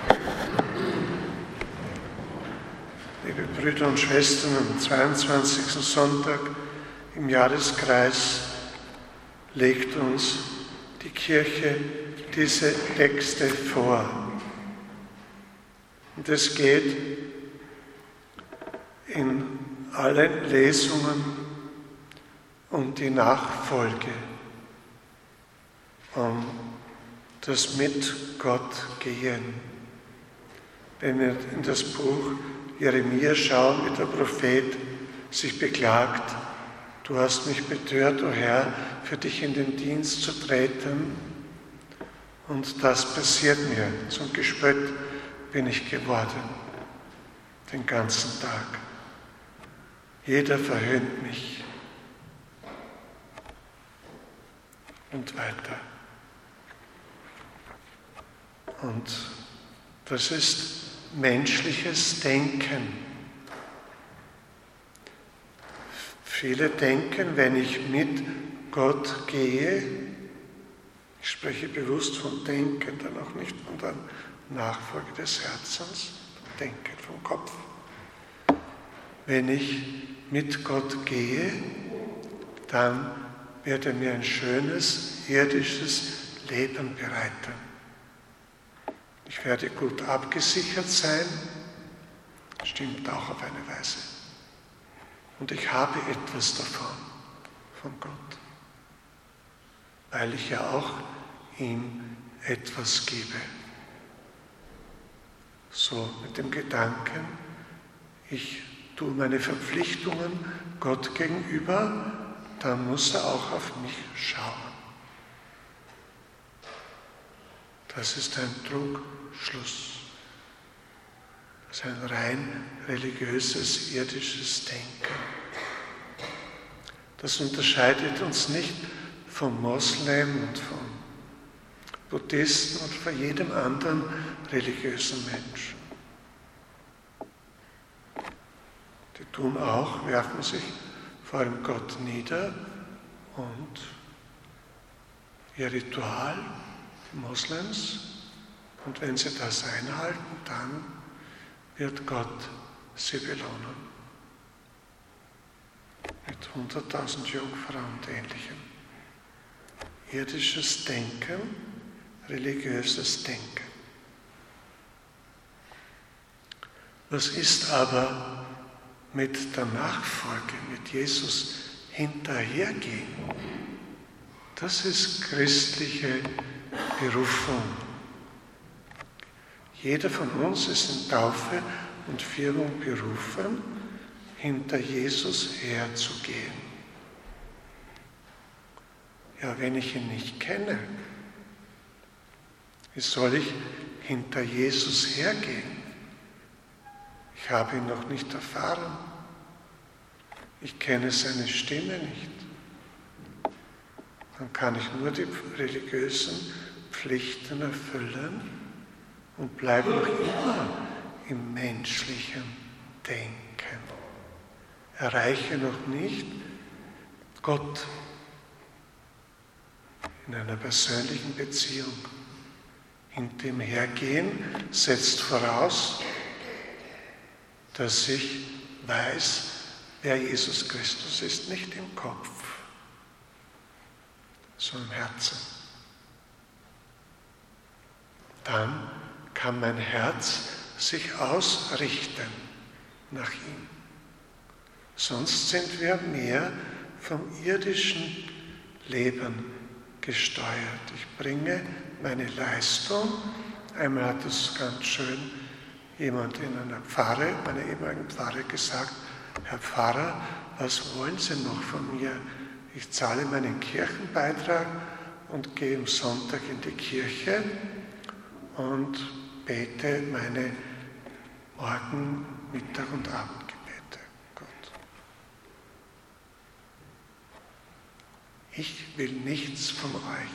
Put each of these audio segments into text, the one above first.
Liebe Brüder und Schwestern, am 22. Sonntag im Jahreskreis legt uns die Kirche diese Texte vor. Und es geht in allen Lesungen um die Nachfolge, um das mit Gott gehen. Wenn wir in das Buch Jeremia schauen, wie der Prophet sich beklagt: Du hast mich betört, o Herr, für dich in den Dienst zu treten, und das passiert mir. Zum Gespött bin ich geworden, den ganzen Tag. Jeder verhöhnt mich. Und weiter. Und das ist menschliches Denken. Viele denken, wenn ich mit Gott gehe, ich spreche bewusst von Denken, dann auch nicht von der Nachfolge des Herzens, Denken vom Kopf. Wenn ich mit Gott gehe, dann wird er mir ein schönes, irdisches Leben bereiten. Ich werde gut abgesichert sein, stimmt auch auf eine Weise. Und ich habe etwas davon, von Gott, weil ich ja auch ihm etwas gebe. So mit dem Gedanken, ich tue meine Verpflichtungen Gott gegenüber, dann muss er auch auf mich schauen. Das ist ein Trugschluss. Das ist ein rein religiöses, irdisches Denken. Das unterscheidet uns nicht vom Moslem und vom Buddhisten und von jedem anderen religiösen Menschen. Die tun auch, werfen sich vor dem Gott nieder und ihr Ritual, die Moslems, und wenn sie das einhalten, dann wird Gott sie belohnen. Mit 100.000 Jungfrauen und Ähnlichem. Irdisches Denken, religiöses Denken. Was ist aber mit der Nachfolge, mit Jesus hinterhergehen? Das ist christliche Berufung. Jeder von uns ist in Taufe und Firmung berufen, hinter Jesus herzugehen. Ja, wenn ich ihn nicht kenne, wie soll ich hinter Jesus hergehen? Ich habe ihn noch nicht erfahren. Ich kenne seine Stimme nicht. Dann kann ich nur die religiösen Pflichten erfüllen und bleibe noch immer im menschlichen Denken. Erreiche noch nicht Gott in einer persönlichen Beziehung. Hinter ihm hergehen setzt voraus, dass ich weiß, wer Jesus Christus ist, nicht im Kopf, sondern im Herzen. Dann kann mein Herz sich ausrichten nach ihm. Sonst sind wir mehr vom irdischen Leben gesteuert. Ich bringe meine Leistung. Einmal hat es ganz schön jemand in einer Pfarre, meiner ehemaligen Pfarre, gesagt: Herr Pfarrer, was wollen Sie noch von mir? Ich zahle meinen Kirchenbeitrag und gehe am Sonntag in die Kirche und bete meine Morgen-, Mittag- und Abendgebete. Gott. Ich will nichts von euch.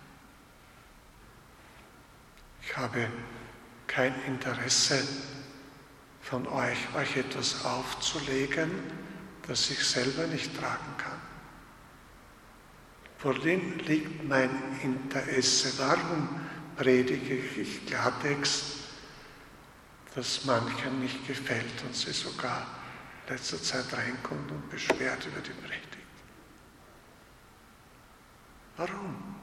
Ich habe kein Interesse von euch etwas aufzulegen, das ich selber nicht tragen kann. Worin liegt mein Interesse? Warum predige ich Klartext? das manchen nicht gefällt und sie sogar in letzter Zeit reinkommt und beschwert über die Predigt. Warum?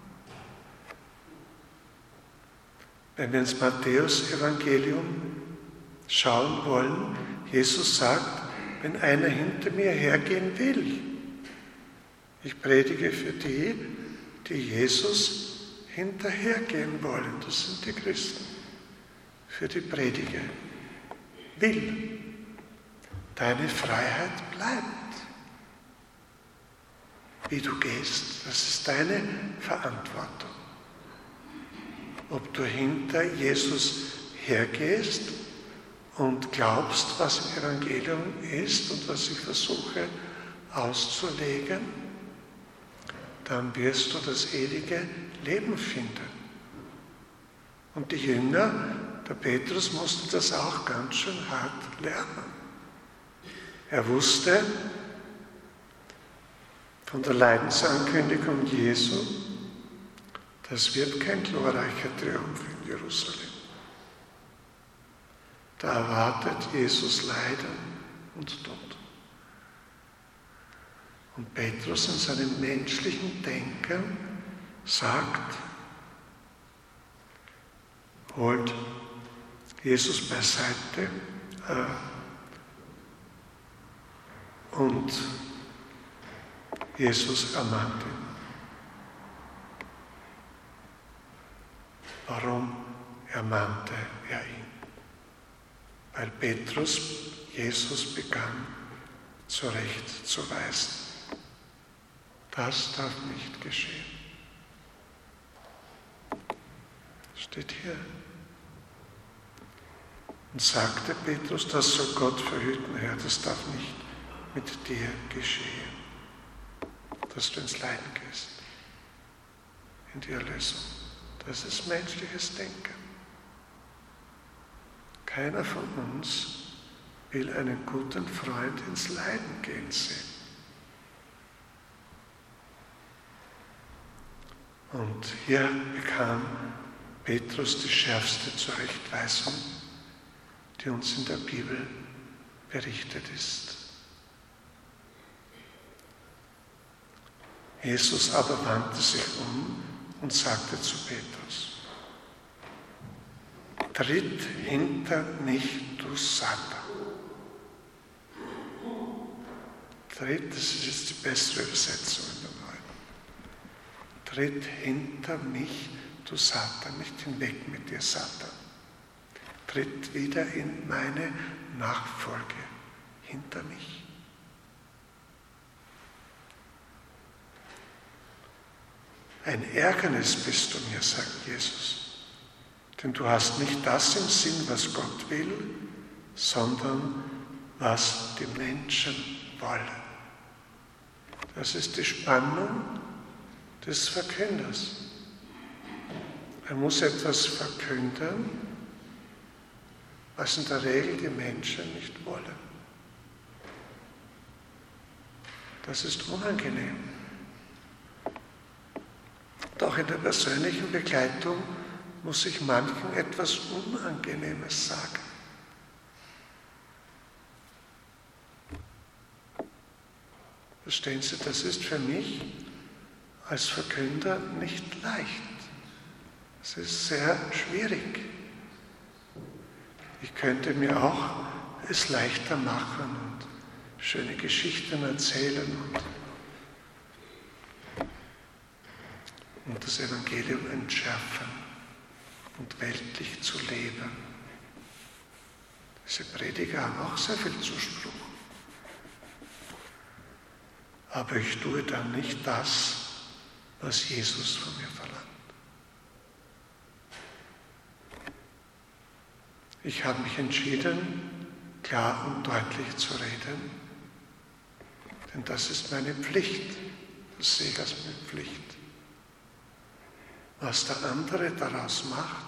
Wenn wir ins Matthäus-Evangelium schauen wollen, Jesus sagt, wenn einer hinter mir hergehen will, ich predige für die, die Jesus hinterhergehen wollen, das sind die Christen, für die predige, will, deine Freiheit bleibt. Wie du gehst, das ist deine Verantwortung. Ob du hinter Jesus hergehst und glaubst, was im Evangelium ist und was ich versuche auszulegen, dann wirst du das ewige Leben finden. Und die Jünger, der Petrus, musste das auch ganz schön hart lernen. Er wusste von der Leidensankündigung Jesu, das wird kein glorreicher Triumph in Jerusalem. Da erwartet Jesus Leiden und Tod. Und Petrus in seinem menschlichen Denken sagt, holt Jesus beiseite und Jesus ermahnt ihn. Warum ermahnte er ihn? Weil Petrus Jesus begann zurechtzuweisen. Das darf nicht geschehen. Steht hier. Und sagte Petrus, das soll Gott verhüten, Herr, das darf nicht mit dir geschehen, dass du ins Leiden gehst, in die Erlösung. Das ist menschliches Denken. Keiner von uns will einen guten Freund ins Leiden gehen sehen. Und hier bekam Petrus die schärfste Zurechtweisung, die uns in der Bibel berichtet ist. Jesus aber wandte sich um und sagte zu Petrus, tritt hinter mich, du Satan. Tritt, das ist jetzt die bessere Übersetzung in der Neuen. Tritt hinter mich, du Satan, nicht hinweg mit dir, Satan. Tritt wieder in meine Nachfolge hinter mich. Ein Ärgernis bist du mir, sagt Jesus, denn du hast nicht das im Sinn, was Gott will, sondern was die Menschen wollen. Das ist die Spannung des Verkünders. Er muss etwas verkünden, was in der Regel die Menschen nicht wollen. Das ist unangenehm. Und auch in der persönlichen Begleitung muss ich manchen etwas Unangenehmes sagen. Verstehen Sie, das ist für mich als Verkünder nicht leicht. Es ist sehr schwierig. Ich könnte mir auch es leichter machen und schöne Geschichten erzählen und das Evangelium entschärfen und weltlich zu leben. Diese Prediger haben auch sehr viel Zuspruch. Aber ich tue dann nicht das, was Jesus von mir verlangt. Ich habe mich entschieden, klar und deutlich zu reden, denn das ist meine Pflicht. Das sehe ich als meine Pflicht. Was der andere daraus macht,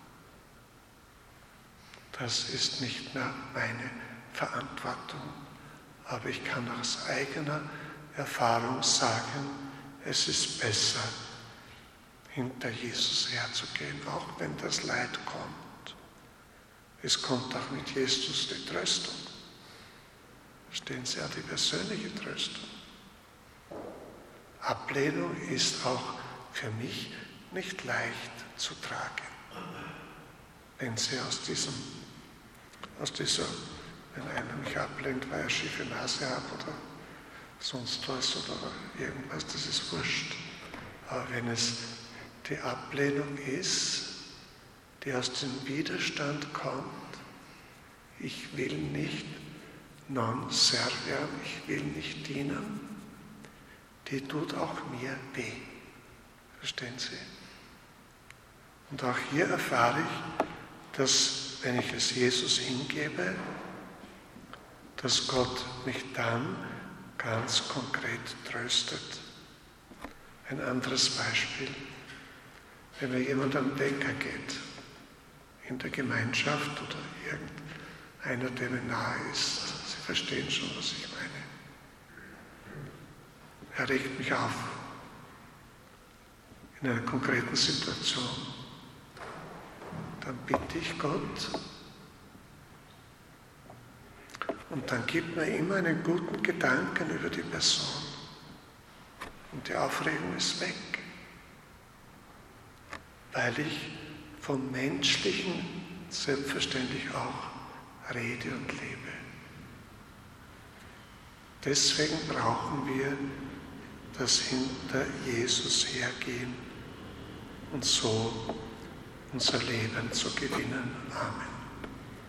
das ist nicht mehr meine Verantwortung. Aber ich kann aus eigener Erfahrung sagen, es ist besser, hinter Jesus herzugehen, auch wenn das Leid kommt. Es kommt auch mit Jesus die Tröstung. Verstehen Sie, ja, die persönliche Tröstung. Ablehnung ist auch für mich nicht leicht zu tragen. Wenn Sie wenn einer mich ablehnt, weil er schiefe Nase hat oder sonst was oder irgendwas, das ist wurscht. Aber wenn es die Ablehnung ist, die aus dem Widerstand kommt, ich will nicht non serviam, ich will nicht dienen, die tut auch mir weh. Verstehen Sie? Und auch hier erfahre ich, dass, wenn ich es Jesus hingebe, dass Gott mich dann ganz konkret tröstet. Ein anderes Beispiel, wenn mir jemand am Bäcker geht, in der Gemeinschaft oder irgendeiner, der mir nahe ist. Sie verstehen schon, was ich meine. Er regt mich auf in einer konkreten Situation. Dann bitte ich Gott und dann gibt mir immer einen guten Gedanken über die Person. Und die Aufregung ist weg, weil ich vom Menschlichen selbstverständlich auch rede und lebe. Deswegen brauchen wir das hinter Jesus hergehen und so unser Leben zu gewinnen. Amen.